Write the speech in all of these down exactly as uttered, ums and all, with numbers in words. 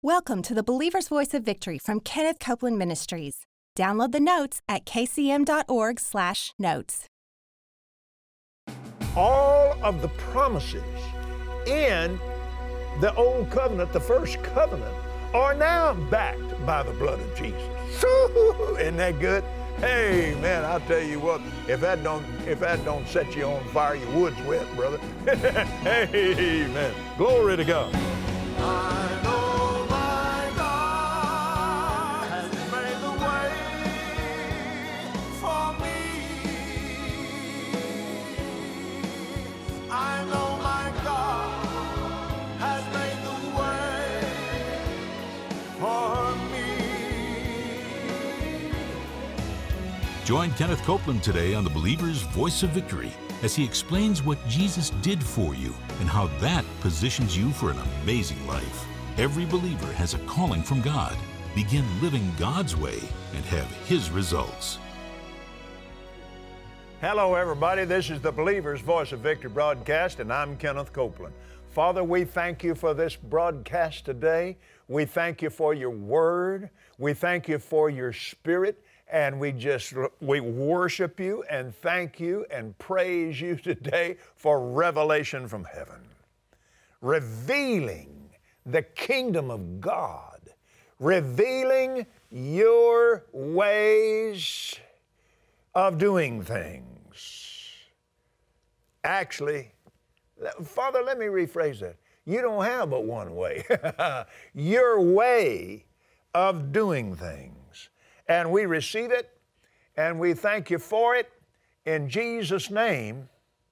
Welcome to the Believer's Voice of Victory from Kenneth Copeland Ministries. Download the notes at k c m dot org slash notes. All of the promises in the old covenant, the first covenant, are now backed by the blood of Jesus. Isn't that good? Hey, man, I'll tell you what, if that don't if that don't set you on fire, your wood's wet, brother. Hey, man. Glory to God. I know my God has made the way for me. I know my God has made the way for me. Join Kenneth Copeland today on the Believer's Voice of Victory as he explains what Jesus did for you and how that positions you for an amazing life. Every believer has a calling from God. Begin living God's way and have His results. Hello, everybody. This is the Believer's Voice of Victory broadcast, and I'm Kenneth Copeland. Father, we thank you for this broadcast today. We thank you for your word. We thank you for your spirit. And we just, we worship you and thank you and praise you today for revelation from heaven. Revealing the kingdom of God. Revealing your ways of doing things. Actually, Father, let me rephrase that. You don't have but one way. Your way of doing things. And we receive it, and we thank you for it. In Jesus' name,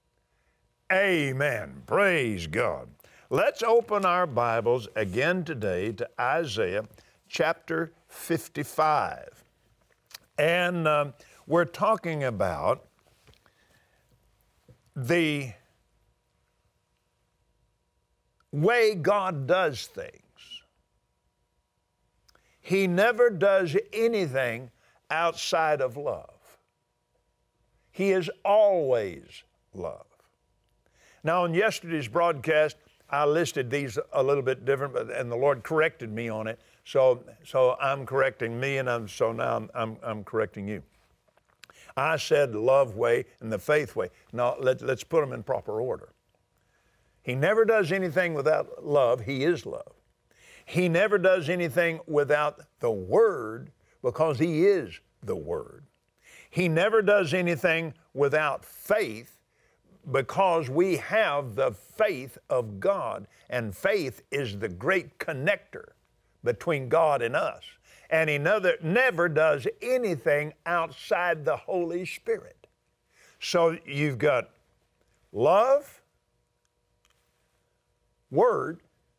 amen. Praise God. Let's open our Bibles again today to Isaiah chapter fifty-five. And um, we're talking about the way God does things. He never does anything outside of love. He is always love. Now, on yesterday's broadcast, I listed these a little bit different, but, and the Lord corrected me on it. So, so I'm correcting me, and I'm, so now I'm, I'm, I'm correcting you. I said love way and the faith way. Now, let, let's put them in proper order. He never does anything without love. He is love. He never does anything without the Word because He is the Word. He never does anything without faith because we have the faith of God, and faith is the great connector between God and us. And He never, never does anything outside the Holy Spirit. So you've got love, Word,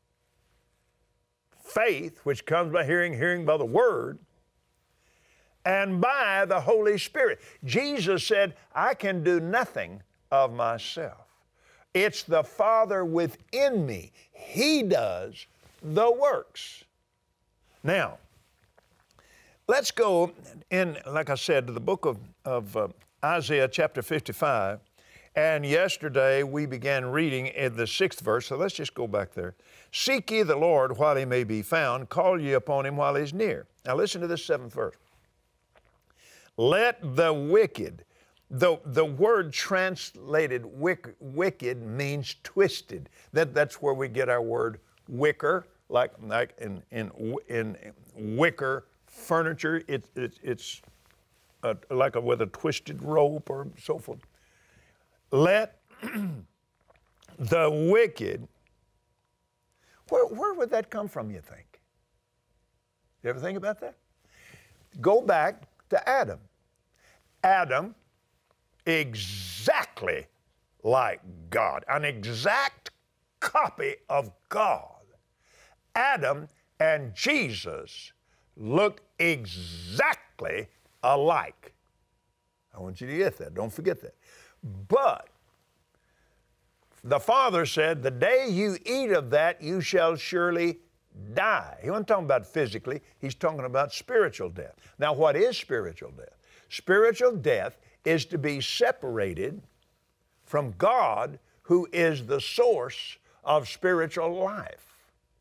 faith, which comes by hearing, hearing by the Word, and by the Holy Spirit. Jesus said, I can do nothing of myself. It's the Father within me. He does the works. Now, let's go in, like I said, to the book of, of uh, Isaiah chapter fifty-five. And yesterday we began reading in the sixth verse, so let's just go back there. Seek ye the Lord while He may be found, call ye upon Him while He's near. Now listen to this seventh verse. Let the wicked, the, the word translated wick, wicked means twisted. That, that's where we get our word wicker, like, like in, in, in wicker furniture. It, it, it's a, like a, with a twisted rope or so forth. Let the wicked, where, where would that come from, you think? You ever think about that? Go back to Adam. Adam, exactly like God, an exact copy of God. Adam and Jesus look exactly alike. I want you to get that. Don't forget that. But the Father said, the day you eat of that, you shall surely die. He wasn't talking about physically. He's talking about spiritual death. Now, what is spiritual death? Spiritual death is to be separated from God, who is the source of spiritual life.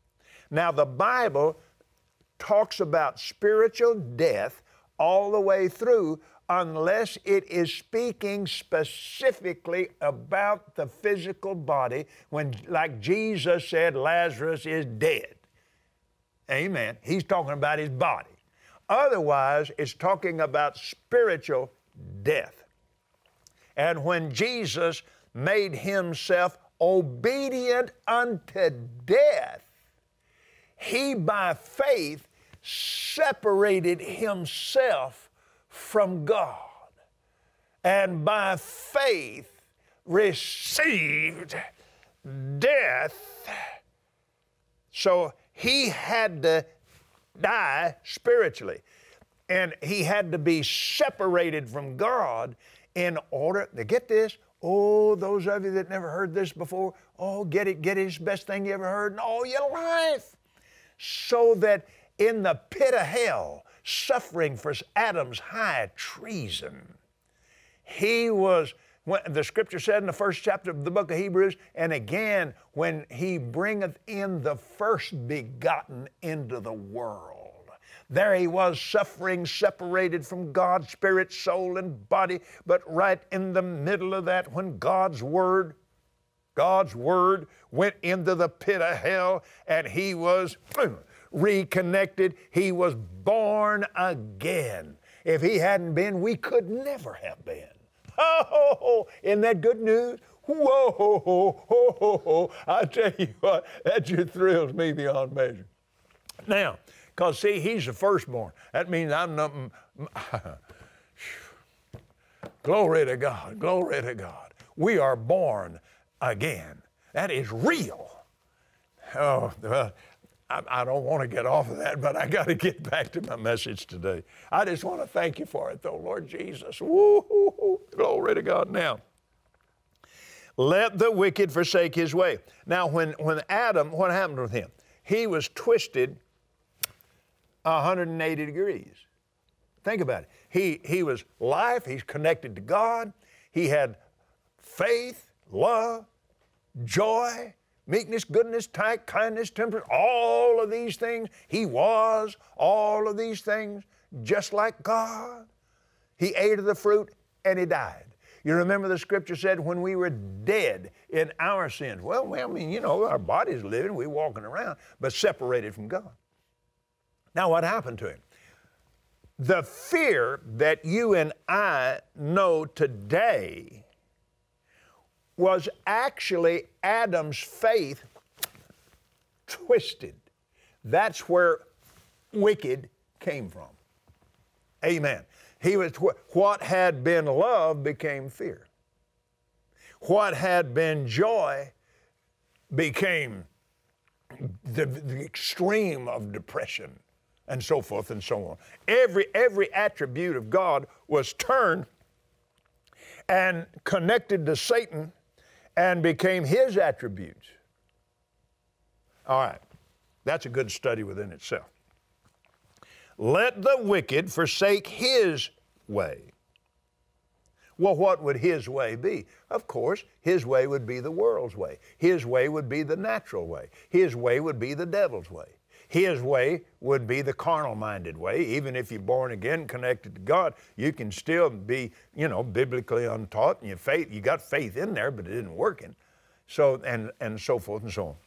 Now, the Bible talks about spiritual death all the way through, unless it is speaking specifically about the physical body, when, like Jesus said, Lazarus is dead. Amen. He's talking about his body. Otherwise, it's talking about spiritual death. And when Jesus made himself obedient unto death, he by faith separated himself from God, and by faith received death. So he had to die spiritually, and he had to be separated from God in order to get this. Oh, those of you that never heard this before, oh, get it, get it, it's the best thing you ever heard in all your life. So that in the pit of hell, suffering for Adam's high treason, he was, when the scripture said in the first chapter of the book of Hebrews, and again, when he bringeth in the first begotten into the world. There he was, suffering, separated from God, spirit, soul, and body, but right in the middle of that, when God's Word, God's Word went into the pit of hell, and he was reconnected. He was born again. If he hadn't been, we could never have been. Oh, isn't that good news? Whoa, ho, ho, ho, ho, ho. I tell you what, that just thrills me beyond measure. Now, because see, he's the firstborn. That means I'm nothing. Glory to God, glory to God. We are born again. That is real. Oh, well, I, I don't want to get off of that, but I got to get back to my message today. I just want to thank you for it, though, Lord Jesus. Woo-hoo-hoo. Glory to God. Now, let the wicked forsake his way. Now, when, when Adam, what happened with him? He was twisted one hundred eighty degrees. Think about it. He, he was life. He's connected to God. He had faith, love, joy, meekness, goodness, kindness, temperance, all of these things. He was all of these things just like God. He ate of the fruit and he died. You remember the scripture said when we were dead in our sins. Well, well, I mean, you know, our body's living, we're walking around, but separated from God. Now, what happened to him? The fear that you and I know today was actually Adam's faith twisted. That's where wicked came from. Amen. He was, what had been love became fear. What had been joy became the, the extreme of depression, and so forth and so on. Every, every attribute of God was turned and connected to Satan and became his attributes. All right, that's a good study within itself. Let the wicked forsake his way. Well, what would his way be? Of course, his way would be the world's way. His way would be the natural way. His way would be the devil's way. His way would be the carnal-minded way. Even if you're born again, connected to God, you can still be, you know, biblically untaught, and your faith, you got faith in there, but it isn't working. So, and, and so forth and so on.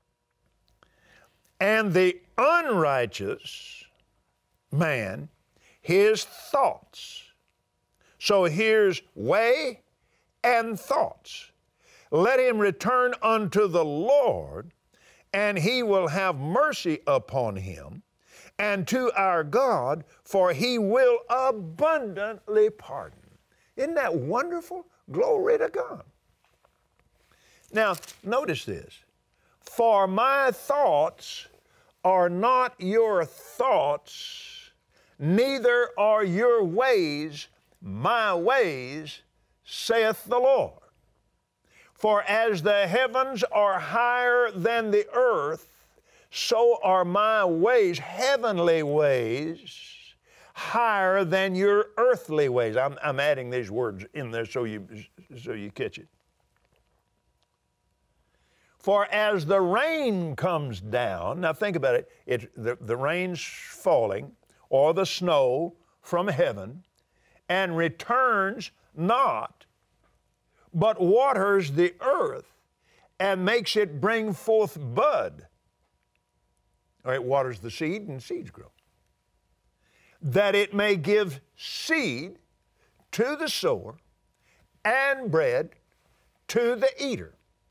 And the unrighteous man, his thoughts. So here's way and thoughts. Let him return unto the Lord, and he will have mercy upon him, and to our God, for he will abundantly pardon. Isn't that wonderful? Glory to God. Now, notice this. For my thoughts are not your thoughts, neither are your ways my ways, saith the Lord. For as the heavens are higher than the earth, so are my ways, heavenly ways, higher than your earthly ways. I'm, I'm adding these words in there so you, so you catch it. For as the rain comes down, now think about it, it the, the rain's falling, or the snow from heaven, and returns not, but waters the earth, and makes it bring forth bud. Or it waters the seed, and seeds grow. That it may give seed to the sower, and bread to the eater.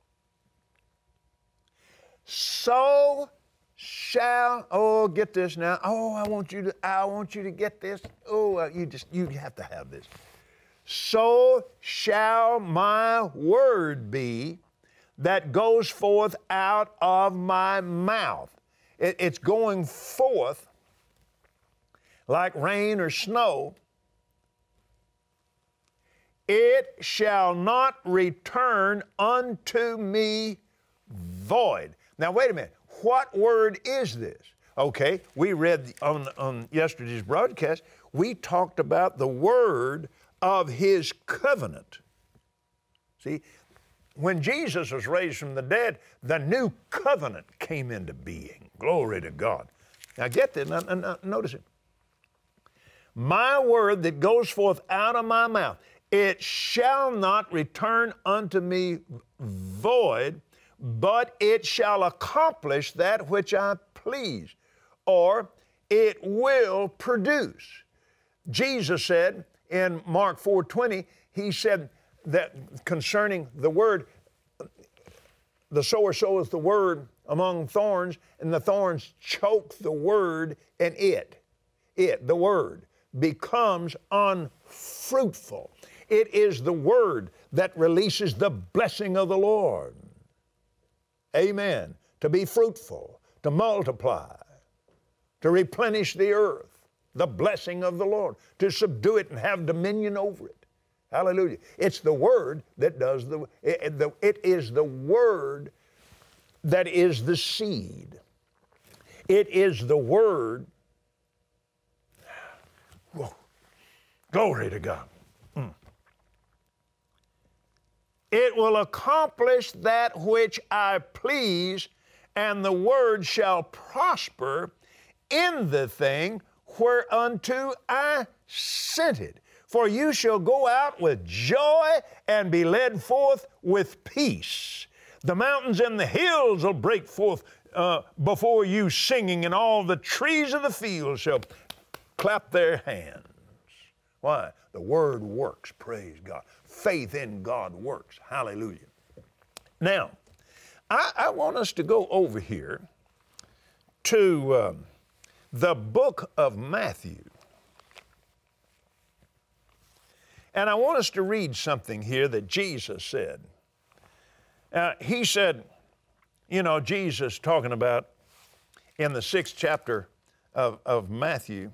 So shall, oh, get this now. Oh, I want you to, I want you to get this. Oh, uh, you just, you have to have this. So shall my word be that goes forth out of my mouth. It, it's going forth like rain or snow. It shall not return unto me void. Now, wait a minute. What word is this? Okay, we read on, on yesterday's broadcast, we talked about the word of His covenant. See, when Jesus was raised from the dead, the new covenant came into being. Glory to God. Now, get this. Now, now, notice it. My word that goes forth out of my mouth, it shall not return unto me void, but it shall accomplish that which I please, or it will produce. Jesus said in Mark four twenty, He said that concerning the word, the sower soweth the word among thorns, and the thorns choke the word, and it, it, the word, becomes unfruitful. It is the word that releases the blessing of the Lord. Amen. To be fruitful, to multiply, to replenish the earth, the blessing of the Lord, to subdue it and have dominion over it. Hallelujah. It's the word that does the, it, the, it is the word that is the seed. It is the word. Whoa. Glory to God. Mm. It will accomplish that which I please, and the word shall prosper in the thing whereunto I sent it. For you shall go out with joy and be led forth with peace. The mountains and the hills will break forth uh, before you singing, and all the trees of the field shall clap their hands. Why? The word works, praise God. Faith in God works. Hallelujah. Now, I, I want us to go over here to um, the book of Matthew. And I want us to read something here that Jesus said. Uh, he said, you know, Jesus talking about in the sixth chapter of, of Matthew,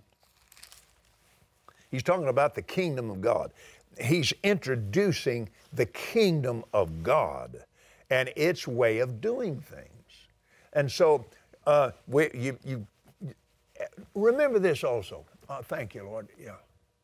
he's talking about the kingdom of God. He's introducing the kingdom of God and its way of doing things. And so uh, we, you, you remember this also. Uh, thank you, Lord. Yeah.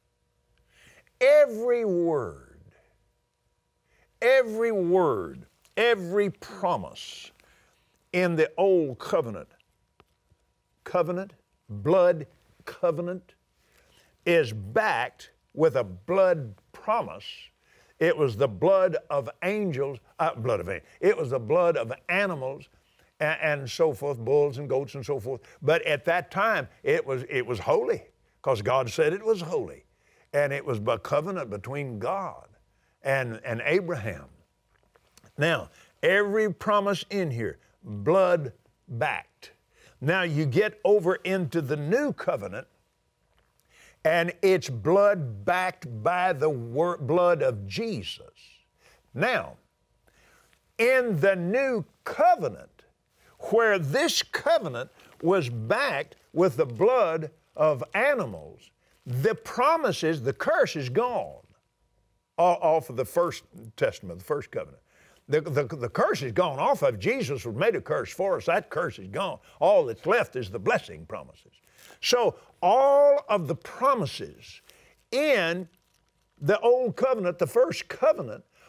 Every word, every word, every promise in the old covenant, covenant, blood covenant, is backed with a blood promise. It was the blood of angels, uh, blood of angels. It was the blood of animals and, and so forth, bulls and goats and so forth. But at that time, it was it was holy because God said it was holy. And it was a covenant between God and, and Abraham. Now, every promise in here, blood backed. Now you get over into the new covenant, and it's blood backed by the word, blood of Jesus. Now, in the new covenant, where this covenant was backed with the blood of animals, the promises, the curse is gone off of the first testament, the first covenant. The, the, the curse is gone off of. Jesus was made a curse for us. That curse is gone. All that's left is the blessing promises. So all of the promises in the old covenant, the first covenant,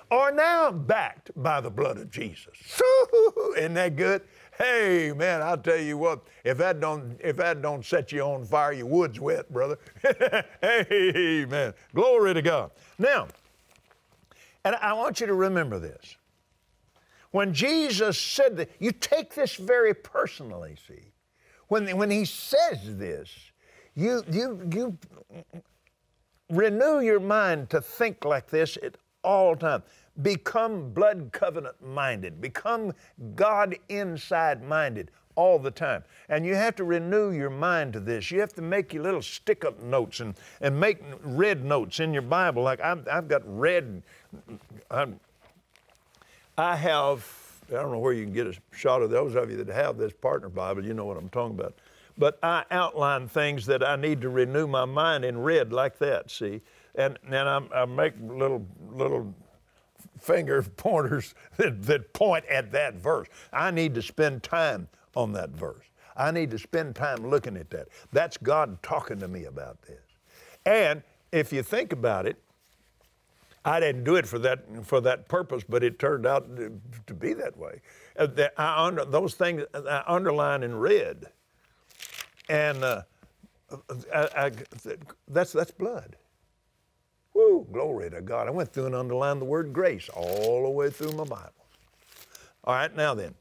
are now backed by the blood of Jesus. Isn't that good? Hey, man, I'll tell you what, if that don't if that don't set you on fire, your wood's wet, brother. Hey, man, glory to God. Now, and I want you to remember this. When Jesus said that, you take this very personally, see. When, when he says this, you, you, you renew your mind to think like this at all times. Become blood covenant minded. Become God inside minded all the time. And you have to renew your mind to this. You have to make your little stick up notes and, and make red notes in your Bible. Like I've, I've got red, I'm, I have, I don't know where you can get a shot of those of you that have this partner Bible, you know what I'm talking about. But I outline things that I need to renew my mind in red like that, see? And then I, I make little, little, finger pointers that, that point at that verse. I need to spend time on that verse. I need to spend time looking at that. That's God talking to me about this. And if you think about it, I didn't do it for that for that purpose, but it turned out to, to be that way. Uh, that I under, those things I underline in red, and uh, I, I, that's that's blood. Woo, glory to God. I went through and underlined the word grace all the way through my Bible. All right, now then.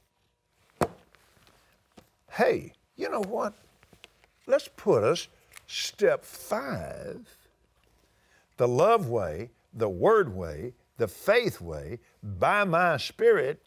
Hey, you know what? Let's put us step five, the love way, the word way, the faith way, by my Spirit.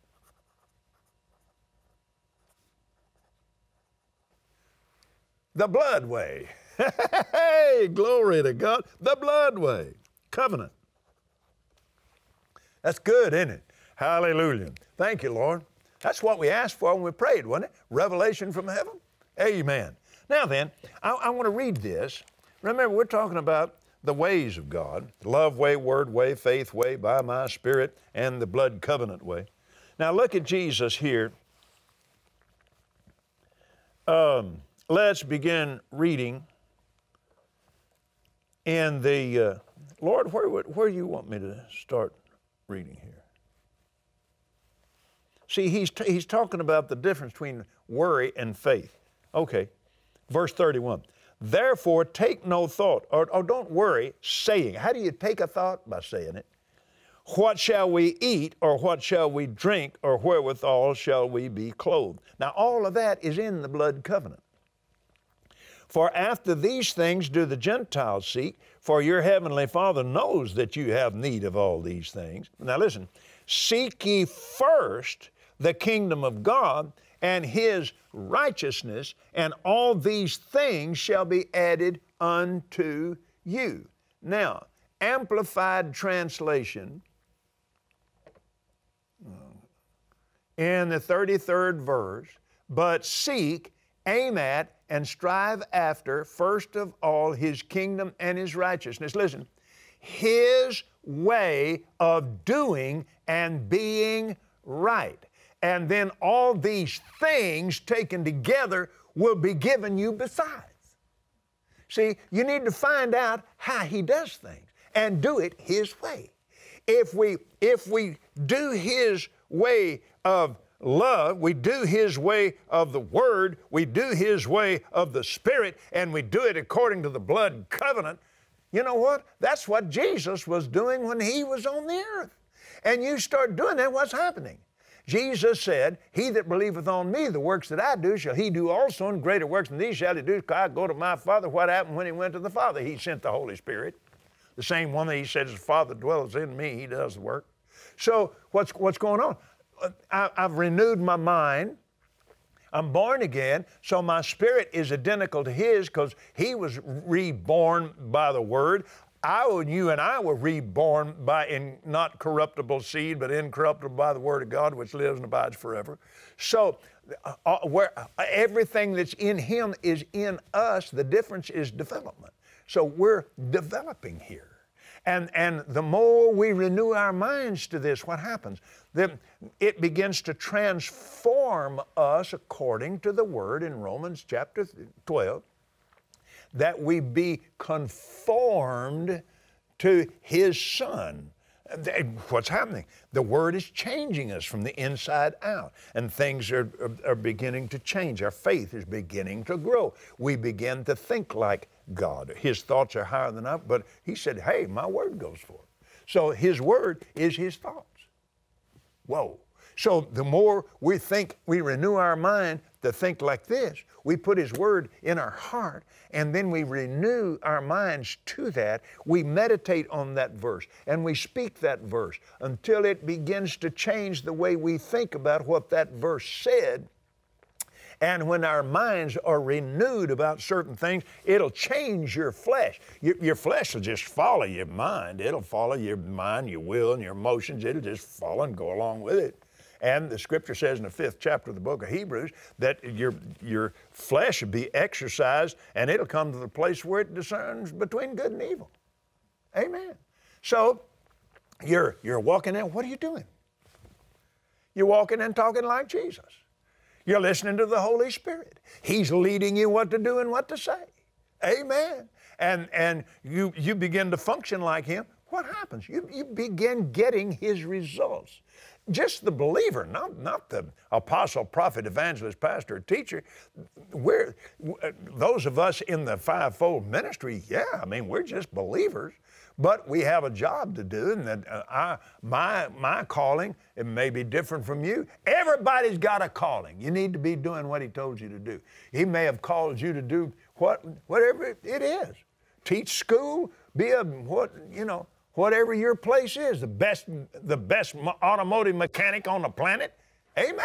The blood way. Hey, glory to God. The blood way. Covenant. That's good, isn't it? Hallelujah. Thank you, Lord. That's what we asked for when we prayed, wasn't it? Revelation from heaven. Amen. Now then, I, I want to read this. Remember, we're talking about the ways of God. Love way, word way, faith way, by my Spirit, and the blood covenant way. Now look at Jesus here. Um, let's begin reading in the, uh, Lord, where, where do you want me to start reading here? See, he's, t- he's talking about the difference between worry and faith. Okay, verse thirty-one. Therefore, take no thought, or, or don't worry, saying. How do you take a thought? By saying it. What shall we eat, or what shall we drink, or wherewithal shall we be clothed? Now, all of that is in the blood covenant. For after these things do the Gentiles seek, for your heavenly Father knows that you have need of all these things. Now listen, seek ye first the kingdom of God and His righteousness, and all these things shall be added unto you. Now, Amplified Translation, in the thirty-third verse, but seek, aim at, and strive after, first of all, His kingdom and His righteousness. Listen, His way of doing and being right. And then all these things taken together will be given you besides. See, you need to find out how He does things and do it His way. If we, if we do His way of love, we do His way of the Word, we do His way of the Spirit, and we do it according to the blood covenant, you know what? That's what Jesus was doing when He was on the earth. And you start doing that, what's happening? Jesus said, he that believeth on me, the works that I do, shall he do also, and greater works than these shall he do, because I go to my Father. What happened when He went to the Father? He sent the Holy Spirit. The same one that He said, His Father dwells in me, He does the work. So what's, what's going on? I, I've renewed my mind. I'm born again, so my spirit is identical to His because He was reborn by the Word. I, you and I were reborn by in not corruptible seed, but incorruptible by the Word of God, which lives and abides forever. So uh, where everything that's in Him is in us. The difference is development. So we're developing here. And, and the more we renew our minds to this, what happens? Then it begins to transform us according to the Word in Romans chapter twelve, that we be conformed to His Son. What's happening? The Word is changing us from the inside out, and things are, are, are beginning to change. Our faith is beginning to grow. We begin to think like God. His thoughts are higher than ours, but He said, hey, my Word goes forth. So His Word is His thoughts. Whoa. So the more we think, we renew our mind to think like this, we put His Word in our heart, and then we renew our minds to that. We meditate on that verse, and we speak that verse until it begins to change the way we think about what that verse said. And when our minds are renewed about certain things, it'll change your flesh. Your, your flesh will just follow your mind. It'll follow your mind, your will, and your emotions. It'll just follow and go along with it. And the Scripture says in the fifth chapter of the book of Hebrews that your, your flesh will be exercised, and it'll come to the place where it discerns between good and evil. Amen. So you're, you're walking in. What are you doing? You're walking and talking like Jesus. You're listening to the Holy Spirit. He's leading you what to do and what to say. Amen. And, and you, you begin to function like Him. What happens? You, you begin getting His results. Just the believer, not, not the apostle, prophet, evangelist, pastor, teacher. We're, those of us in the fivefold ministry, yeah, I mean, we're just believers. But we have a job to do, and that uh, I, my, my calling, it may be different from you. Everybody's got a calling. You need to be doing what He told you to do. He may have called you to do what, whatever it is. Teach school, be a, what, you know, whatever your place is, the best, the best automotive mechanic on the planet. Amen.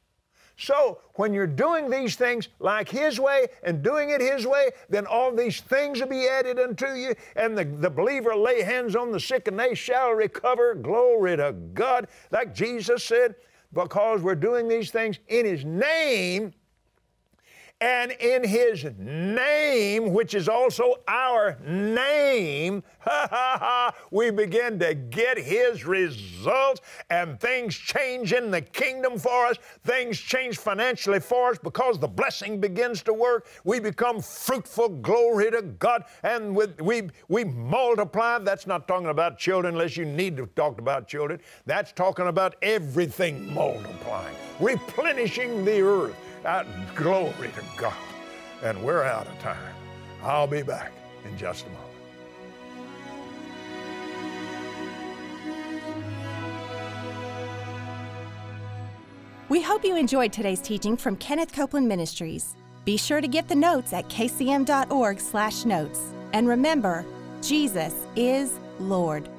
So when you're doing these things like His way and doing it His way, then all these things will be added unto you, and the, the believer lay hands on the sick and they shall recover. Glory to God. Like Jesus said, because we're doing these things in His name, and in His name, which is also our name, ha, ha, ha, we begin to get His results, and things change in the kingdom for us. Things change financially for us because the blessing begins to work. We become fruitful, glory to God, and with, we, we multiply. That's not talking about children unless you need to talk about children. That's talking about everything multiplying, replenishing the earth. Uh, glory to God. And we're out of time. I'll be back in just a moment. We hope you enjoyed today's teaching from Kenneth Copeland Ministries. Be sure to get the notes at k c m dot org slash notes. And remember, Jesus is Lord.